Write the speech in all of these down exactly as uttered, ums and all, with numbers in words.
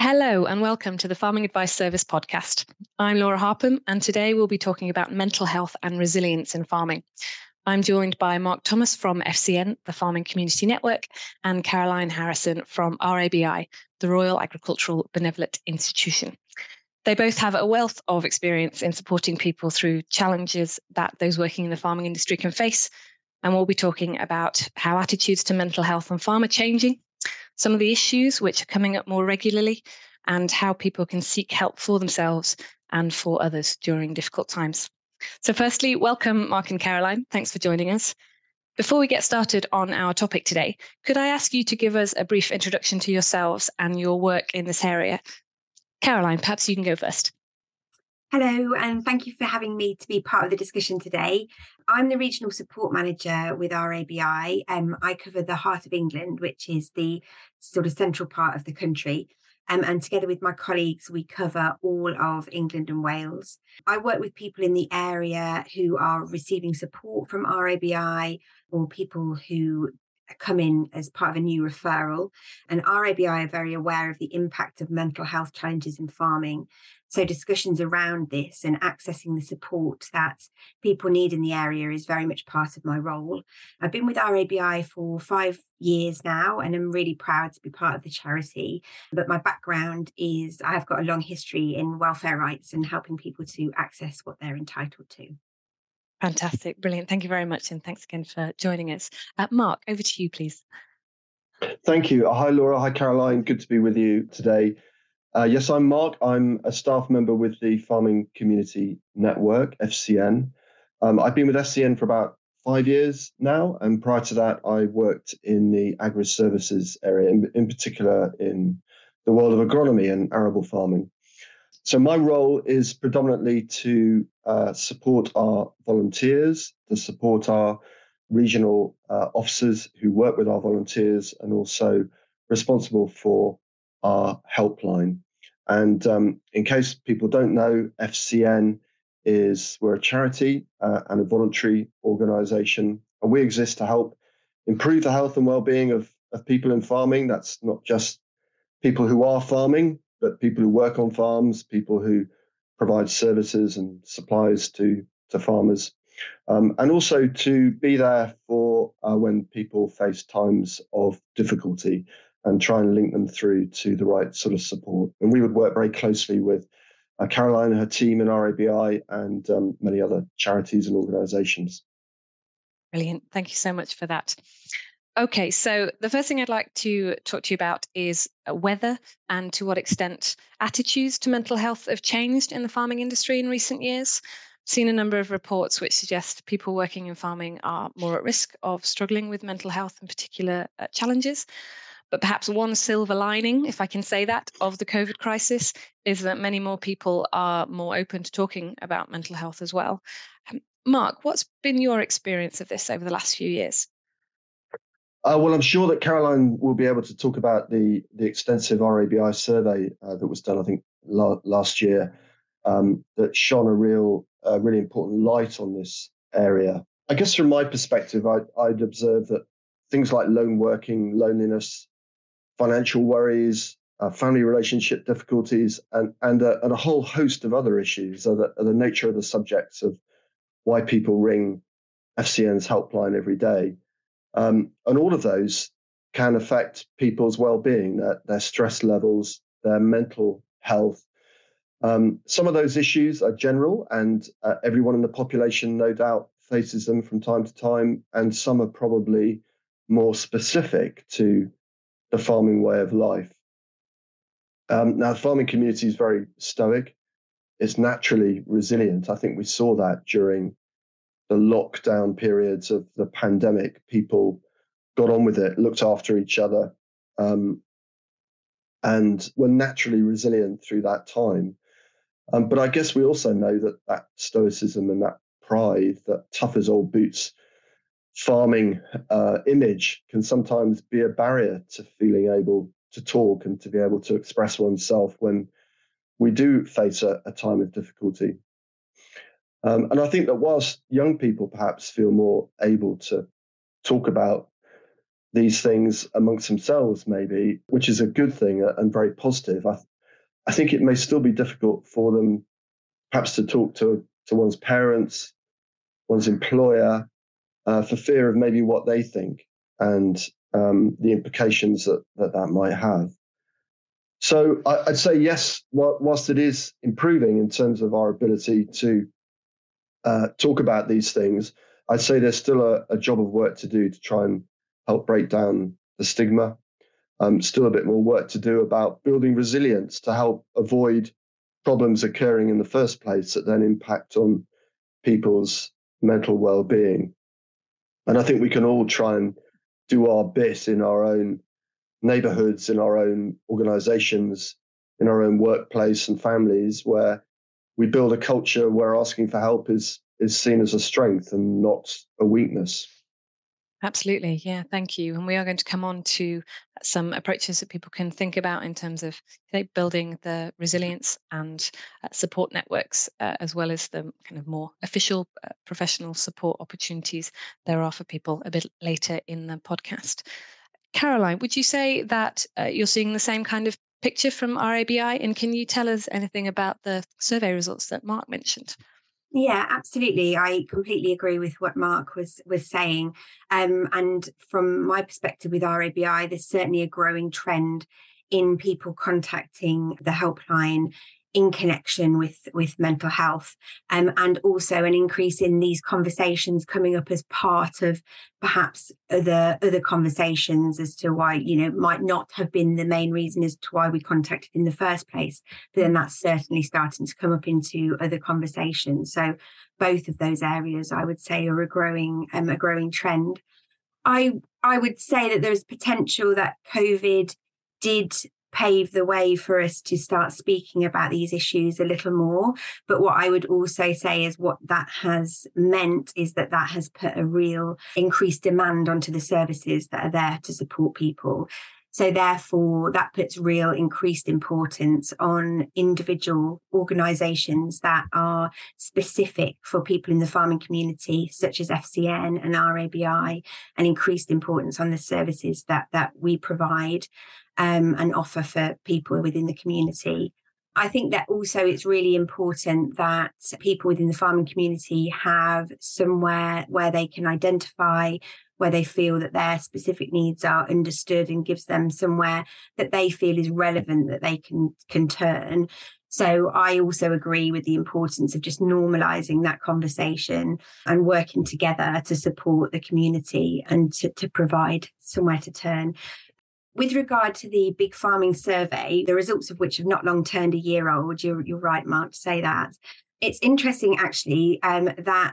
Hello and welcome to the Farming Advice Service podcast. I'm Laura Harpham, and today we'll be talking about mental health and resilience in farming. I'm joined by Mark Thomas from F C N, the Farming Community Network, and Caroline Harrison from R A B I, the Royal Agricultural Benevolent Institution. They both have a wealth of experience in supporting people through challenges that those working in the farming industry can face, and we'll be talking about how attitudes to mental health on farm are changing, some of the issues which are coming up more regularly, and how people can seek help for themselves and for others during difficult times. So firstly, welcome Mark and Caroline. Thanks for joining us. Before we get started on our topic today, could I ask you to give us a brief introduction to yourselves and your work in this area? Caroline, perhaps you can go first. Hello, and thank you for having me to be part of the discussion today. I'm the Regional Support Manager with R A B I. Um, I cover the heart of England, which is the sort of central part of the country. Um, and together with my colleagues, we cover all of England and Wales. I work with people in the area who are receiving support from R A B I, or people who come in as part of a new referral. And R A B I are very aware of the impact of mental health challenges in farming. So discussions around this and accessing the support that people need in the area is very much part of my role. I've been with R A B I for five years now, and I'm really proud to be part of the charity. But my background is I've got a long history in welfare rights and helping people to access what they're entitled to. Fantastic, brilliant. Thank you very much, and thanks again for joining us. Uh, Mark, over to you, please. Thank you. Hi, Laura. Hi, Caroline. Good to be with you today. Uh, yes, I'm Mark. I'm a staff member with the Farming Community Network, F C N. Um, I've been with F C N for about five years now, and prior to that, I worked in the agri-services area, in, in particular in the world of agronomy and arable farming. So my role is predominantly to uh, support our volunteers, to support our regional uh, officers who work with our volunteers, and also responsible for our helpline. And um, in case people don't know, F C N is, we're a charity uh, and a voluntary organisation, and we exist to help improve the health and well-being of, of people in farming. That's not just people who are farming, but people who work on farms, people who provide services and supplies to, to farmers, um, and also to be there for uh, when people face times of difficulty and try and link them through to the right sort of support. And we would work very closely with uh, Caroline and her team in R A B I and um, many other charities and organisations. Brilliant. Thank you so much for that. Okay, so the first thing I'd like to talk to you about is whether and to what extent attitudes to mental health have changed in the farming industry in recent years. I've seen a number of reports which suggest people working in farming are more at risk of struggling with mental health and particular uh, challenges. But perhaps one silver lining, if I can say that, of the COVID crisis is that many more people are more open to talking about mental health as well. Um, Mark, what's been your experience of this over the last few years? Uh, well, I'm sure that Caroline will be able to talk about the, the extensive R A B I survey uh, that was done, I think, la- last year, um, that shone a real, uh, really important light on this area. I guess from my perspective, I'd, I'd observe that things like lone working, loneliness, financial worries, uh, family relationship difficulties, and, and, uh, and a whole host of other issues are the, are the nature of the subjects of why people ring F C N's helpline every day. Um, and all of those can affect people's well-being, their, their stress levels, their mental health. Um, some of those issues are general, and uh, everyone in the population, no doubt, faces them from time to time, and some are probably more specific to the farming way of life. Um, now, the farming community is very stoic. It's naturally resilient. I think we saw that during the lockdown periods of the pandemic. People got on with it, looked after each other, um, and were naturally resilient through that time. Um, but I guess we also know that that stoicism and that pride, that tough as old boots farming uh, image can sometimes be a barrier to feeling able to talk and to be able to express oneself when we do face a, a time of difficulty. Um, and I think that whilst young people perhaps feel more able to talk about these things amongst themselves, maybe, which is a good thing and very positive, I, I think it may still be difficult for them perhaps to talk to, to one's parents, one's employer, uh, for fear of maybe what they think and um, the implications that, that that might have. So I, I'd say yes, whilst it is improving in terms of our ability to uh, talk about these things, I'd say there's still a, a job of work to do to try and help break down the stigma. Um, still a bit more work to do about building resilience to help avoid problems occurring in the first place that then impact on people's mental well-being. And I think we can all try and do our bit in our own neighborhoods, in our own organizations, in our own workplace and families, where we build a culture where asking for help is is seen as a strength and not a weakness. Absolutely. Yeah, thank you. And we are going to come on to some approaches that people can think about in terms of you know, building the resilience and uh, support networks, uh, as well as the kind of more official uh, professional support opportunities there are for people a bit later in the podcast. Caroline, would you say that uh, you're seeing the same kind of picture from R A B I? And can you tell us anything about the survey results that Mark mentioned? Yeah, absolutely. I completely agree with what Mark was was saying. Um, and from my perspective with R A B I, there's certainly a growing trend in people contacting the helpline in connection with, with mental health, um, and also an increase in these conversations coming up as part of perhaps other other conversations as to why, you know, might not have been the main reason as to why we contacted in the first place. But then that's certainly starting to come up into other conversations. So both of those areas, I would say, are a growing um, a growing trend. I I would say that there's potential that COVID did pave the way for us to start speaking about these issues a little more. But what I would also say is what that has meant is that that has put a real increased demand onto the services that are there to support people. So therefore, that puts real increased importance on individual organisations that are specific for people in the farming community, such as F C N and R A B I, and increased importance on the services that, that we provide um, and offer for people within the community. I think that also it's really important that people within the farming community have somewhere where they can identify where they feel that their specific needs are understood and gives them somewhere that they feel is relevant that they can can turn. So I also agree with the importance of just normalising that conversation and working together to support the community and to, to provide somewhere to turn. With regard to the Big Farming Survey, the results of which have not long turned a year old, you're, you're right, Mark, to say that. It's interesting, actually, um, that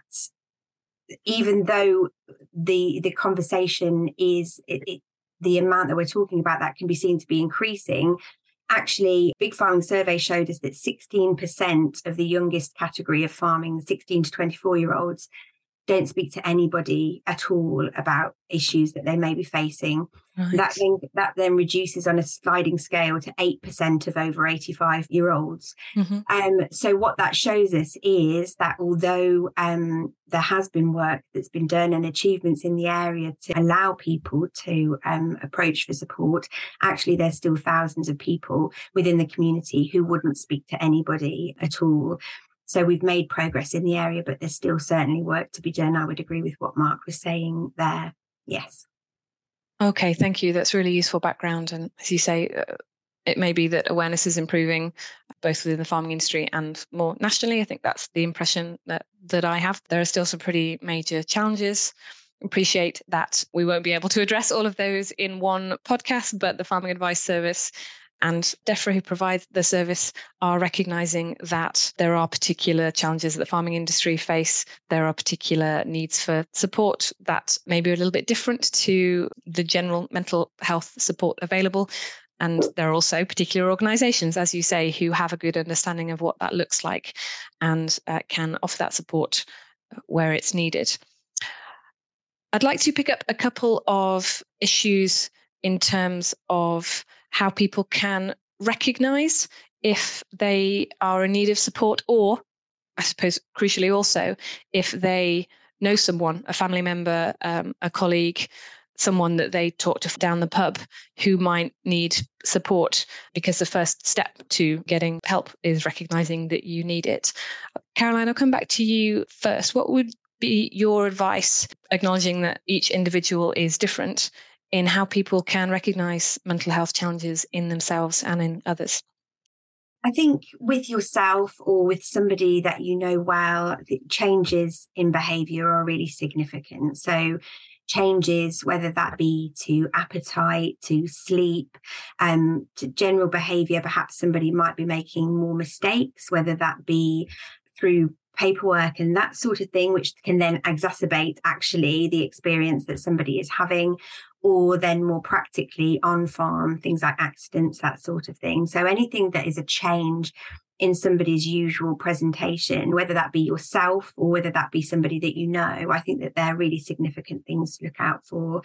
even though the the conversation is it, it, the amount that we're talking about that can be seen to be increasing, actually Big Farming Survey showed us that sixteen percent of the youngest category of farming, sixteen to twenty-four year olds, don't speak to anybody at all about issues that they may be facing. Right. That then, that then reduces on a sliding scale to eight percent of over eighty-five year olds. Mm-hmm. Um, so what that shows us is that although um, there has been work that's been done and achievements in the area to allow people to um, approach for support, actually there's still thousands of people within the community who wouldn't speak to anybody at all. So we've made progress in the area, but there's still certainly work to be done. I would agree with what Mark was saying there. Yes. Okay, thank you. That's really useful background. And as you say, uh, it may be that awareness is improving both within the farming industry and more nationally. I think that's the impression that, that I have. There are still some pretty major challenges. Appreciate that we won't be able to address all of those in one podcast, but the Farming Advice Service and DEFRA, who provides the service, are recognising that there are particular challenges that the farming industry face. There are particular needs for support that may be a little bit different to the general mental health support available. And there are also particular organisations, as you say, who have a good understanding of what that looks like and uh, can offer that support where it's needed. I'd like to pick up a couple of issues in terms of how people can recognise if they are in need of support, or I suppose crucially also if they know someone, a family member, um, a colleague someone that they talk to down the pub who might need support, because the first step to getting help is recognizing that you need it. Caroline, I'll come back to you first. What would be your advice, acknowledging that each individual is different, in how people can recognize mental health challenges in themselves and in others? I think with yourself or with somebody that you know well, the changes in behaviour are really significant. So changes, whether that be to appetite, to sleep, um, to general behaviour, perhaps somebody might be making more mistakes, whether that be through paperwork and that sort of thing, which can then exacerbate actually the experience that somebody is having, or then more practically on farm, things like accidents, that sort of thing. So anything that is a change in somebody's usual presentation, whether that be yourself or whether that be somebody that you know, I think that they're really significant things to look out for.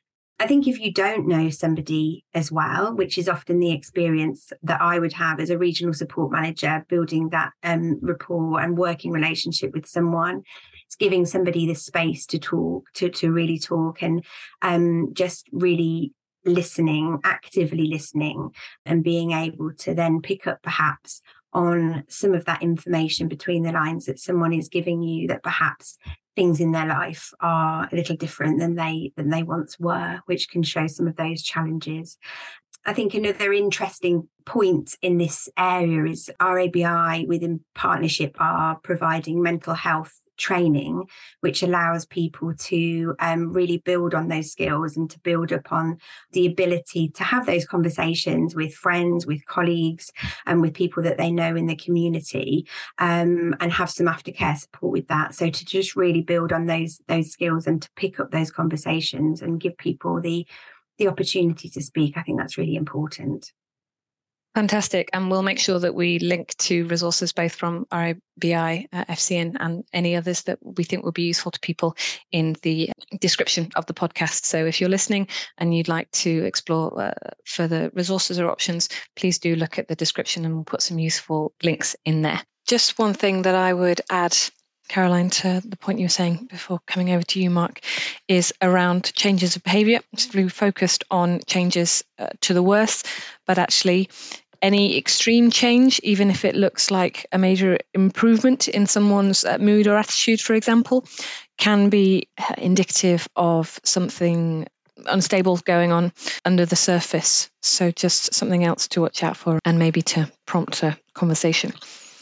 I think if you don't know somebody as well, which is often the experience that I would have as a regional support manager, building that um, rapport and working relationship with someone, it's giving somebody the space to talk, to, to really talk, and um, just really listening, actively listening, and being able to then pick up perhaps on some of that information between the lines that someone is giving you, that perhaps things in their life are a little different than they than they once were, which can show some of those challenges. I think another interesting point in this area is R A B I, within partnership, are providing mental health training, which allows people to um, really build on those skills and to build upon the ability to have those conversations with friends, with colleagues, and with people that they know in the community, um, and have some aftercare support with that. So to just really build on those those skills and to pick up those conversations and give people the the opportunity to speak, I think that's really important. Fantastic. And we'll make sure that we link to resources both from R A B I, uh, F C N, and any others that we think will be useful to people in the description of the podcast. So if you're listening and you'd like to explore uh, further resources or options, please do look at the description and we'll put some useful links in there. Just one thing that I would add, Caroline, to the point you were saying before coming over to you, Mark, is around changes of behaviour. It's really focused on changes uh, to the worse, but actually any extreme change, even if it looks like a major improvement in someone's uh, mood or attitude, for example, can be indicative of something unstable going on under the surface. So just something else to watch out for and maybe to prompt a conversation.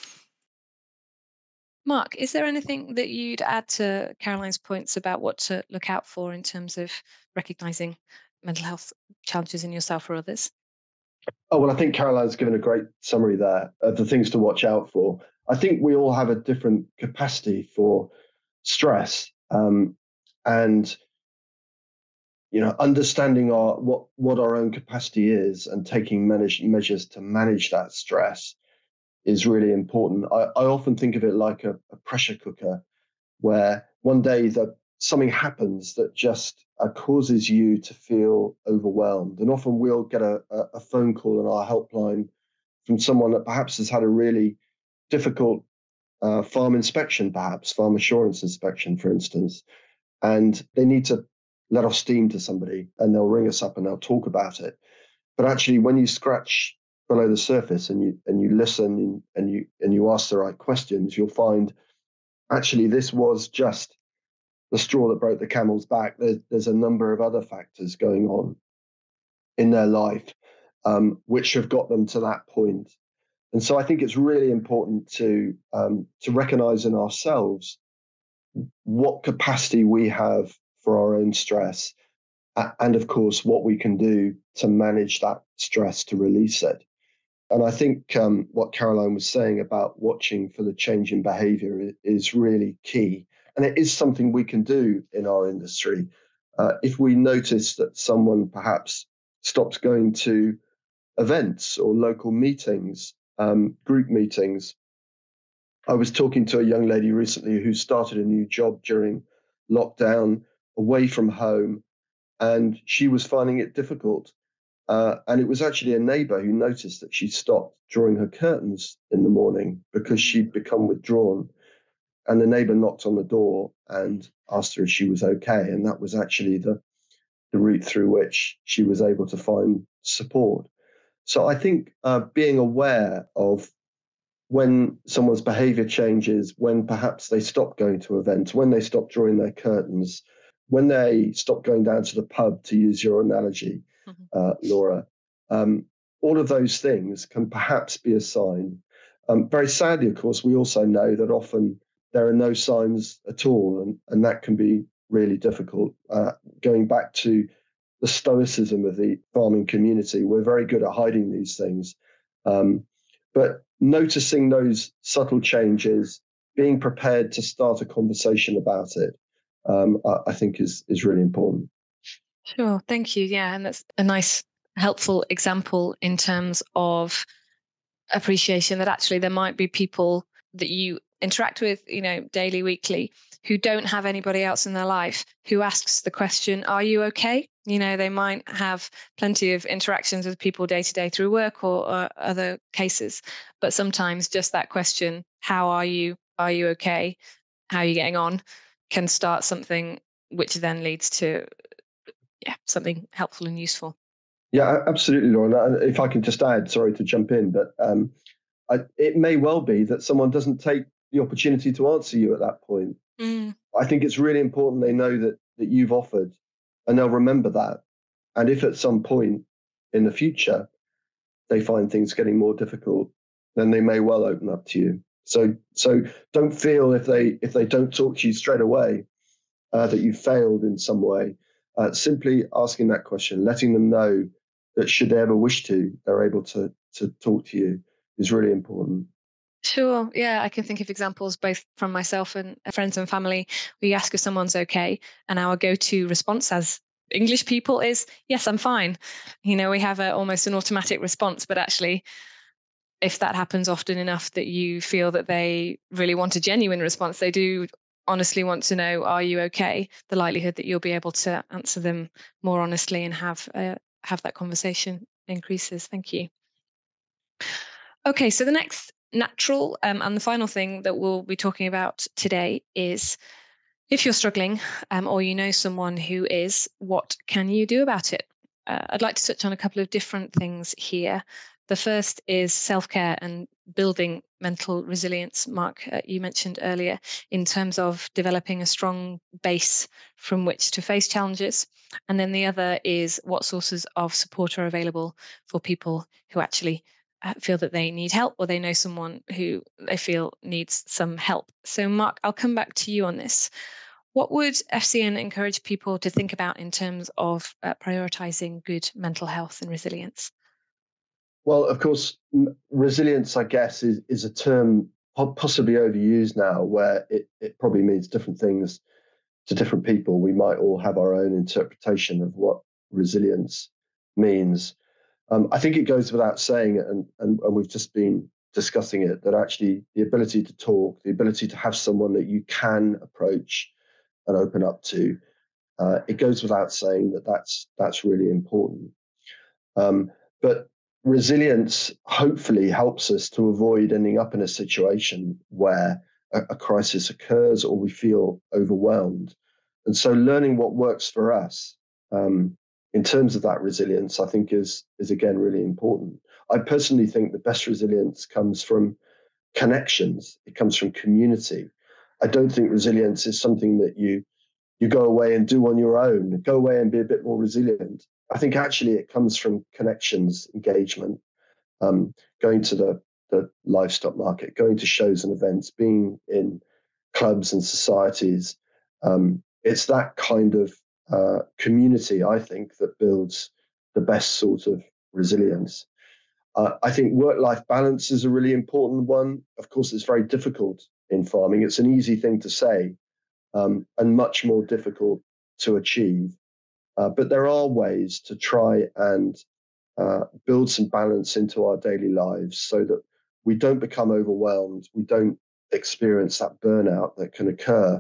Mark, is there anything that you'd add to Caroline's points about what to look out for in terms of recognising mental health challenges in yourself or others? Oh, well, I think Caroline's given a great summary there of the things to watch out for. I think we all have a different capacity for stress, um, and you know, understanding our what what our own capacity is and taking manage, measures to manage that stress is really important. I, I often think of it like a, a pressure cooker, where one day that something happens that just uh, causes you to feel overwhelmed. And often we'll get a, a phone call on our helpline from someone that perhaps has had a really difficult uh, farm inspection, perhaps farm assurance inspection, for instance, and they need to let off steam to somebody, and they'll ring us up and they'll talk about it. But actually, when you scratch below the surface and you and you listen and you and you ask the right questions, you'll find actually this was just the straw that broke the camel's back. There's, there's a number of other factors going on in their life um, which have got them to that point. And so I think it's really important to um, to recognize in ourselves what capacity we have for our own stress, and of course what we can do to manage that stress, to release it. And I think um, what Caroline was saying about watching for the change in behavior is really key. And it is something we can do in our industry. Uh, if we notice that someone perhaps stops going to events or local meetings, um, group meetings. I was talking to a young lady recently who started a new job during lockdown, away from home, and she was finding it difficult. Uh, and it was actually a neighbor who noticed that she stopped drawing her curtains in the morning because she'd become withdrawn. And the neighbor knocked on the door and asked her if she was okay. And that was actually the the route through which she was able to find support. So I think uh, being aware of when someone's behavior changes, when perhaps they stop going to events, when they stop drawing their curtains, when they stop going down to the pub, to use your analogy, mm-hmm. uh, Laura, um, all of those things can perhaps be a sign. Um, very sadly, of course, we also know that often there are no signs at all, and, and that can be really difficult. Uh, going back to the stoicism of the farming community, we're very good at hiding these things. Um, but noticing those subtle changes, being prepared to start a conversation about it, um, I, I think is is really important. Sure, thank you. Yeah, and that's a nice, helpful example in terms of appreciation that actually there might be people that you interact with, you know, daily, weekly, who don't have anybody else in their life who asks the question, are you okay? You know, they might have plenty of interactions with people day to day through work or, or other cases, but sometimes just that question, how are you? Are you okay? How are you getting on? Can start something which then leads to yeah, something helpful and useful. Yeah, absolutely, Lauren. If I can just add, sorry to jump in, but um, I, it may well be that someone doesn't take the opportunity to answer you at that point. Mm. I think it's really important they know that that you've offered, and they'll remember that. And if at some point in the future they find things getting more difficult, then they may well open up to you. So so don't feel if they if they don't talk to you straight away uh, that you failed in some way. Uh, simply asking that question, letting them know that should they ever wish to, they're able to to talk to you is really important. Sure. Yeah, I can think of examples both from myself and friends and family. We ask if someone's okay, and our go-to response as English people is, yes, I'm fine. You know, we have a, almost an automatic response, but actually, if that happens often enough that you feel that they really want a genuine response, they do honestly want to know, are you okay? The likelihood that you'll be able to answer them more honestly and have uh, have that conversation increases. Thank you. Okay, so the next natural um, and the final thing that we'll be talking about today is if you're struggling um, or you know someone who is, what can you do about it? Uh, I'd like to touch on a couple of different things here. The first is self-care and building mental resilience, Mark, uh, you mentioned earlier, in terms of developing a strong base from which to face challenges. And then the other is what sources of support are available for people who actually uh, feel that they need help or they know someone who they feel needs some help. So, Mark, I'll come back to you on this. What would F C N encourage people to think about in terms of uh, prioritizing good mental health and resilience? Well, of course, resilience, I guess, is, is a term possibly overused now, where it, it probably means different things to different people. We might all have our own interpretation of what resilience means. Um, I think it goes without saying, and, and, and we've just been discussing it, that actually the ability to talk, the ability to have someone that you can approach and open up to, uh, it goes without saying that that's that's really important. Um, but resilience hopefully helps us to avoid ending up in a situation where a, a crisis occurs or we feel overwhelmed. And so learning what works for us um, in terms of that resilience, I think is, is again, really important. I personally think the best resilience comes from connections. It comes from community. I don't think resilience is something that you you go away and do on your own, go away and be a bit more resilient. I think actually it comes from connections, engagement, um, going to the, the livestock market, going to shows and events, being in clubs and societies. Um, it's that kind of uh, community, I think, that builds the best sort of resilience. Uh, I think work-life balance is a really important one. Of course, it's very difficult in farming. It's an easy thing to say, um, and much more difficult to achieve. Uh, but there are ways to try and uh, build some balance into our daily lives so that we don't become overwhelmed, we don't experience that burnout that can occur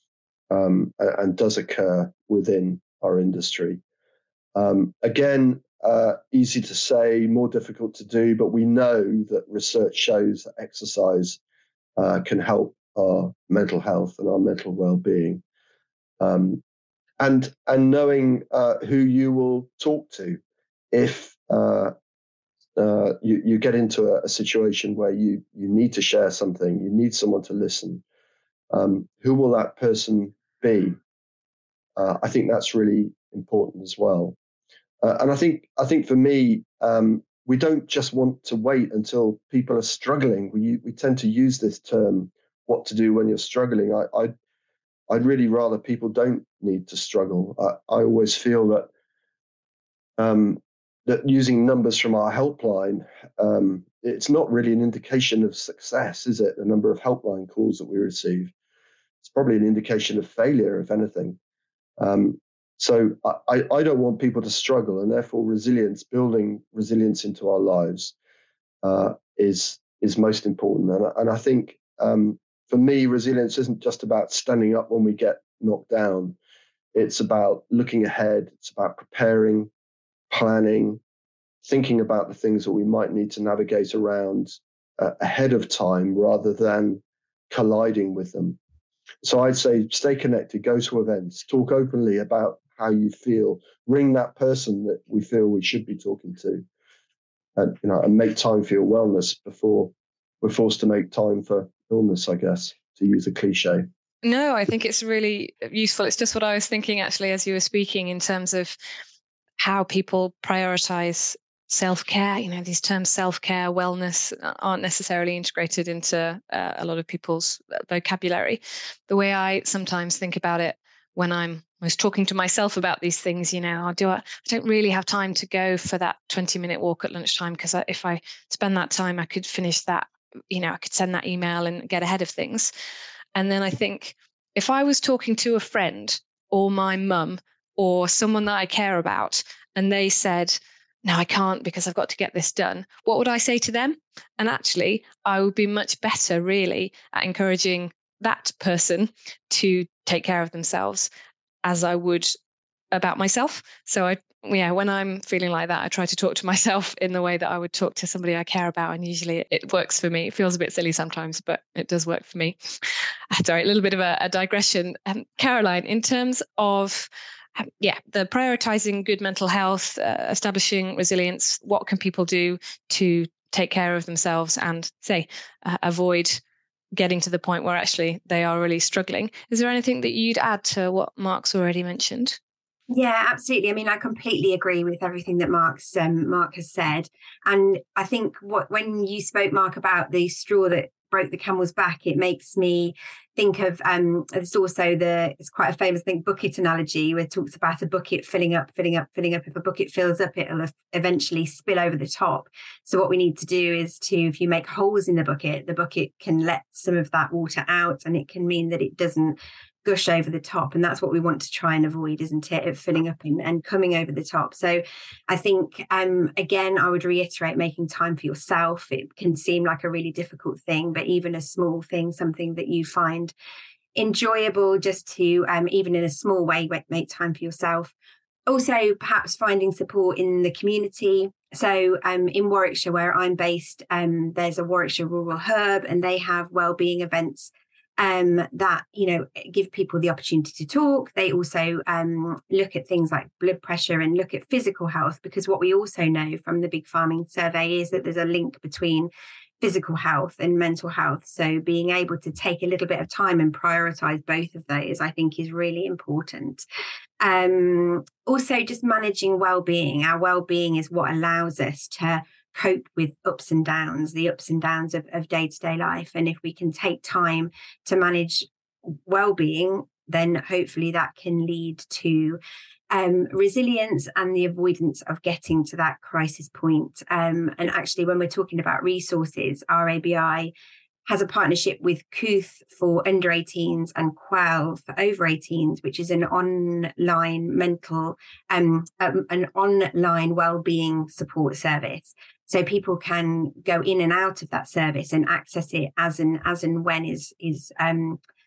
um, and does occur within our industry. Um, again, uh, easy to say, more difficult to do, but we know that research shows that exercise uh, can help our mental health and our mental well-being. Um, and and knowing uh, who you will talk to if uh, uh, you you get into a, a situation where you you need to share something, you need someone to listen. Um, who will that person be? Uh, I think that's really important as well. Uh, and I think I think for me, um, we don't just want to wait until people are struggling. We we tend to use this term, "what to do when you're struggling." I, I I'd really rather people don't need to struggle. I, I always feel that um, that using numbers from our helpline, um, it's not really an indication of success, is it? The number of helpline calls that we receive, it's probably an indication of failure, if anything. Um, so I, I don't want people to struggle, and therefore resilience, building resilience into our lives, uh, is is most important. And, and I think um, for me, resilience isn't just about standing up when we get knocked down. It's about looking ahead. It's about preparing, planning, thinking about the things that we might need to navigate around uh, ahead of time rather than colliding with them. So I'd say stay connected, go to events, talk openly about how you feel, ring that person that we feel we should be talking to, and you know, and make time for your wellness before we're forced to make time for illness, I guess, to use a cliche. No, I think it's really useful. It's just what I was thinking actually as you were speaking in terms of how people prioritize self-care. You know, these terms self-care, wellness aren't necessarily integrated into uh, a lot of people's vocabulary. The way I sometimes think about it when I'm I was talking to myself about these things, you know, I do I, I don't really have time to go for that twenty minute walk at lunchtime, because if I spend that time, I could finish that, you know, I could send that email and get ahead of things. And then I think if I was talking to a friend or my mum or someone that I care about, and they said, no, I can't because I've got to get this done, what would I say to them? And actually, I would be much better really at encouraging that person to take care of themselves as I would about myself. So I, yeah, when I'm feeling like that, I try to talk to myself in the way that I would talk to somebody I care about. And usually it works for me. It feels a bit silly sometimes, but it does work for me. Sorry, a little bit of a, a digression. Um, Caroline, in terms of um, yeah, the prioritizing good mental health, uh, establishing resilience, what can people do to take care of themselves and say uh, avoid getting to the point where actually they are really struggling? Is there anything that you'd add to what Mark's already mentioned? Yeah, absolutely. I mean, I completely agree with everything that Mark's um, Mark has said. And I think what when you spoke, Mark, about the straw that broke the camel's back, it makes me think of um it's also the it's quite a famous thing, bucket analogy, where it talks about a bucket filling up, filling up, filling up. If a bucket fills up, it'll eventually spill over the top. So what we need to do is to, if you make holes in the bucket, the bucket can let some of that water out, and it can mean that it doesn't gush over the top. And that's what we want to try and avoid, isn't it? Of filling up and, and coming over the top. So I think, um, again, I would reiterate making time for yourself. It can seem like a really difficult thing, but even a small thing, something that you find enjoyable, just to, um, even in a small way, make time for yourself. Also, perhaps finding support in the community. So um, in Warwickshire, where I'm based, um, there's a Warwickshire Rural Herb, and they have wellbeing events um, that, you know, give people the opportunity to talk. They also um, look at things like blood pressure and look at physical health, because what we also know from the Big Farming Survey is that there's a link between physical health and mental health. So being able to take a little bit of time and prioritize both of those, I think, is really important. Um, also, just managing well-being. Our well-being is what allows us to cope with ups and downs, the ups and downs of, of day-to-day life. And if we can take time to manage well-being, then hopefully that can lead to um, resilience and the avoidance of getting to that crisis point. Um, and actually, when we're talking about resources, our A B I has a partnership with Kooth for under eighteens and Quell for over eighteens, which is an online mental, um, um, an online wellbeing support service. So people can go in and out of that service and access it as and as and when is is um,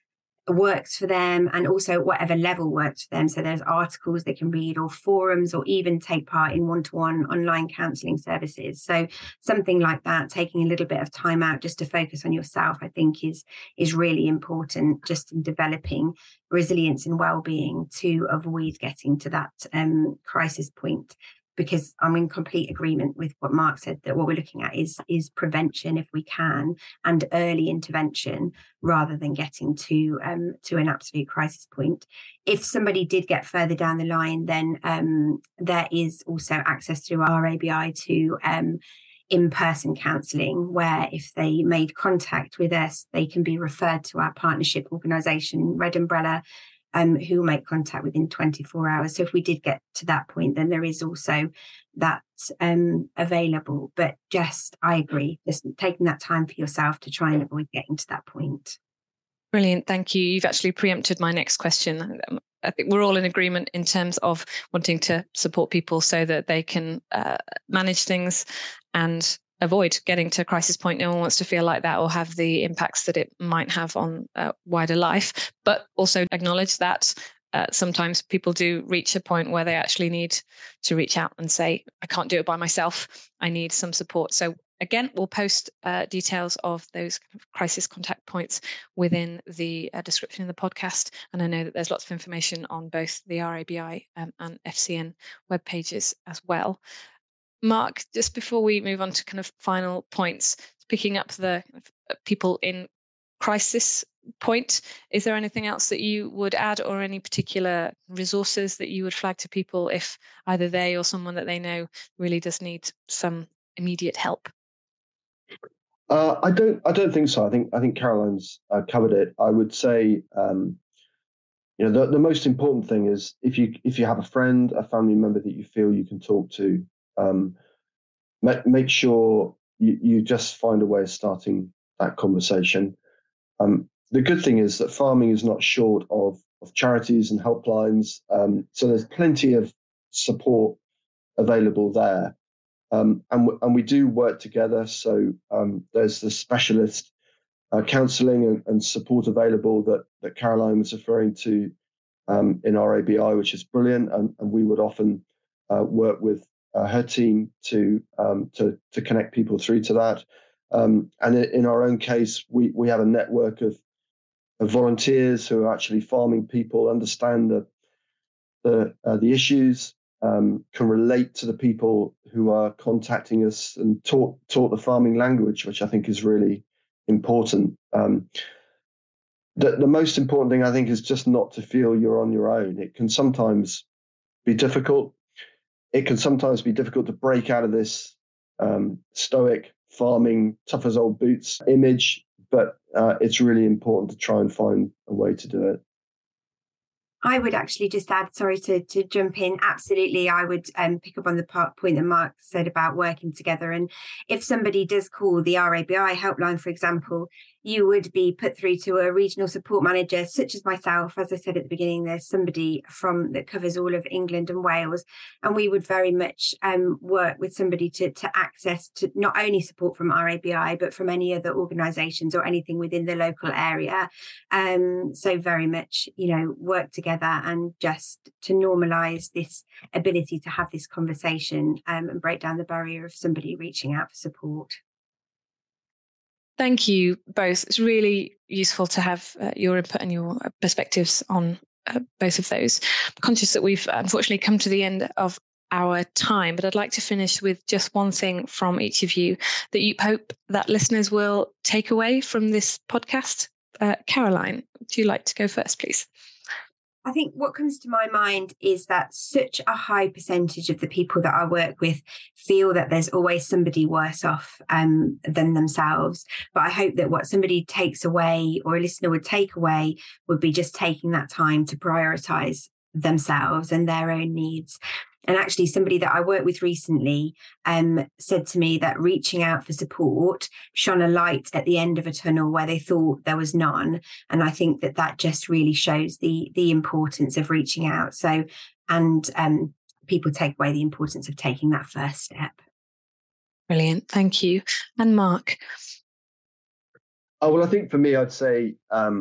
works for them, and also whatever level works for them. So there's articles they can read, or forums, or even take part in one-to-one online counselling services. So something like that, taking a little bit of time out just to focus on yourself, I think is is really important, just in developing resilience and well-being to avoid getting to that um, crisis point. Because I'm in complete agreement with what Mark said, that what we're looking at is is prevention, if we can, and early intervention, rather than getting to um, to an absolute crisis point. If somebody did get further down the line, then um, there is also access through our A B I to um, in-person counselling, where if they made contact with us, they can be referred to our partnership organisation, Red Umbrella, Um, who will make contact within twenty-four hours. So if we did get to that point, then there is also that um, available. But just, I agree, just taking that time for yourself to try and avoid getting to that point. Brilliant. Thank you. You've actually preempted my next question. I think we're all in agreement in terms of wanting to support people so that they can uh, manage things and avoid getting to a crisis point. No one wants to feel like that or have the impacts that it might have on uh, wider life, but also acknowledge that uh, sometimes people do reach a point where they actually need to reach out and say, I can't do it by myself. I need some support. So again, we'll post uh, details of those crisis contact points within the uh, description of the podcast. And I know that there's lots of information on both the R A B I um, and F C N web pages as well. Mark, just before we move on to kind of final points, picking up the people in crisis point, is there anything else that you would add, or any particular resources that you would flag to people if either they or someone that they know really does need some immediate help? Uh, I don't. I don't think so. I think. I think Caroline's uh, covered it. I would say, um, you know, the, the most important thing is if you if you have a friend, a family member that you feel you can talk to, um, make make sure you, you just find a way of starting that conversation. Um, the good thing is that farming is not short of of charities and helplines, um, so there's plenty of support available there. Um, and, w- and we do work together. So um, there's the specialist uh, counselling and, and support available that, that Caroline was referring to um, in our A B I, which is brilliant. And, and we would often uh, work with uh, her team to, um, to to connect people through to that. Um, and in our own case, we, we have a network of, of volunteers who are actually farming people, understand the the, uh, the issues, um, can relate to the people who are contacting us, and talk talk the farming language, which I think is really important. Um, the, the most important thing, I think, is just not to feel you're on your own. It can sometimes be difficult. It can sometimes be difficult to break out of this um, stoic farming, tough as old boots image, but uh, it's really important to try and find a way to do it. I would actually just add, sorry to, to jump in, absolutely, I would um, pick up on the part, point that Mark said about working together. And if somebody does call the R A B I helpline, for example, you would be put through to a regional support manager, such as myself. As I said at the beginning, there's somebody from that covers all of England and Wales, and we would very much um, work with somebody to, to access to not only support from R A B I, but from any other organisations or anything within the local area. Um, so very much, you know, work together and just to normalise this ability to have this conversation um, and break down the barrier of somebody reaching out for support. Thank you both. It's really useful to have uh, your input and your perspectives on uh, both of those. I'm conscious that we've unfortunately come to the end of our time, but I'd like to finish with just one thing from each of you that you hope that listeners will take away from this podcast. Uh, Caroline, would you like to go first, please? I think what comes to my mind is that such a high percentage of the people that I work with feel that there's always somebody worse off um, than themselves. But I hope that what somebody takes away, or a listener would take away, would be just taking that time to prioritise themselves and their own needs. And actually, somebody that I worked with recently um, said to me that reaching out for support shone a light at the end of a tunnel where they thought there was none. And I think that that just really shows the the importance of reaching out. So, and um, people take away the importance of taking that first step. Brilliant. Thank you. And Mark? Oh, well, I think for me, I'd say, um,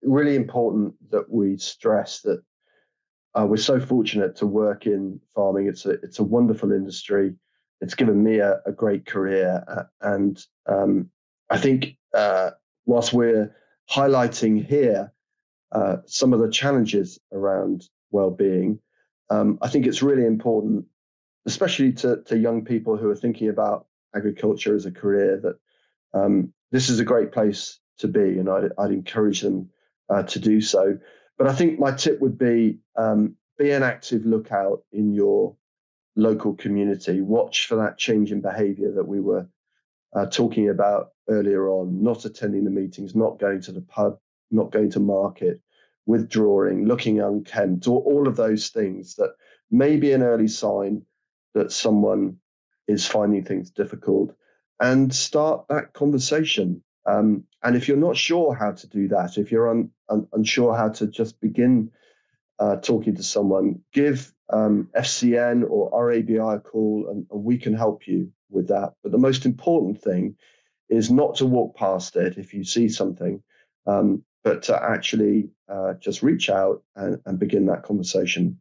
really important that we stress that uh, we're so fortunate to work in farming. It's a it's a wonderful industry. It's given me a, a great career, uh, and um, I think uh, whilst we're highlighting here uh, some of the challenges around well-being, um, I think it's really important, especially to, to young people who are thinking about agriculture as a career, that um, this is a great place to be, and I'd, I'd encourage them uh, to do so. But I think my tip would be um, be an active lookout in your local community. Watch for that change in behaviour that we were uh, talking about earlier on, not attending the meetings, not going to the pub, not going to market, withdrawing, looking unkempt, or all of those things that may be an early sign that someone is finding things difficult, and start that conversation. Um, and if you're not sure how to do that, if you're un, un, unsure how to just begin uh, talking to someone, give um, F C N or R A B I a call, and, and we can help you with that. But the most important thing is not to walk past it if you see something, um, but to actually uh, just reach out and, and begin that conversation.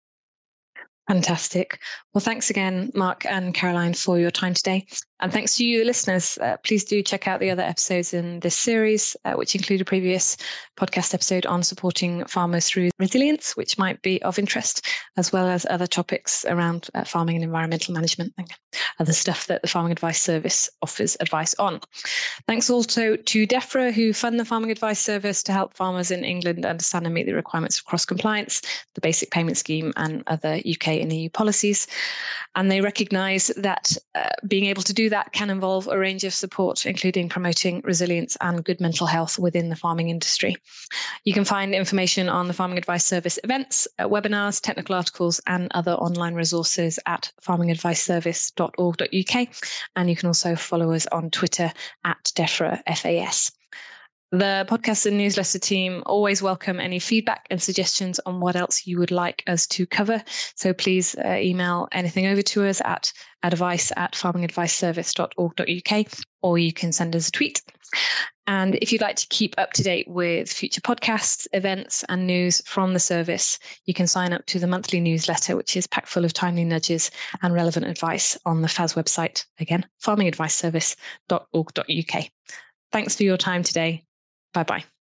Fantastic. Well, thanks again, Mark and Caroline, for your time today. And thanks to you, the listeners. Uh, please do check out the other episodes in this series, uh, which include a previous podcast episode on supporting farmers through resilience, which might be of interest, as well as other topics around uh, farming and environmental management and other stuff that the Farming Advice Service offers advice on. Thanks also to DEFRA, who fund the Farming Advice Service to help farmers in England understand and meet the requirements of cross-compliance, the Basic Payment Scheme, and other U K and E U policies. And they recognise that uh, being able to do that can involve a range of support, including promoting resilience and good mental health within the farming industry. You can find information on the Farming Advice Service events, uh, webinars, technical articles, and other online resources at farming advice service dot org dot U K. And you can also follow us on Twitter at DEFRA F A S. The podcast and newsletter team always welcome any feedback and suggestions on what else you would like us to cover. So please uh, email anything over to us at advice at farming advice service dot org dot U K, or you can send us a tweet. And if you'd like to keep up to date with future podcasts, events, and news from the service, you can sign up to the monthly newsletter, which is packed full of timely nudges and relevant advice on the F A S website. Again, farming advice service dot org dot U K. Thanks for your time today. Bye-bye.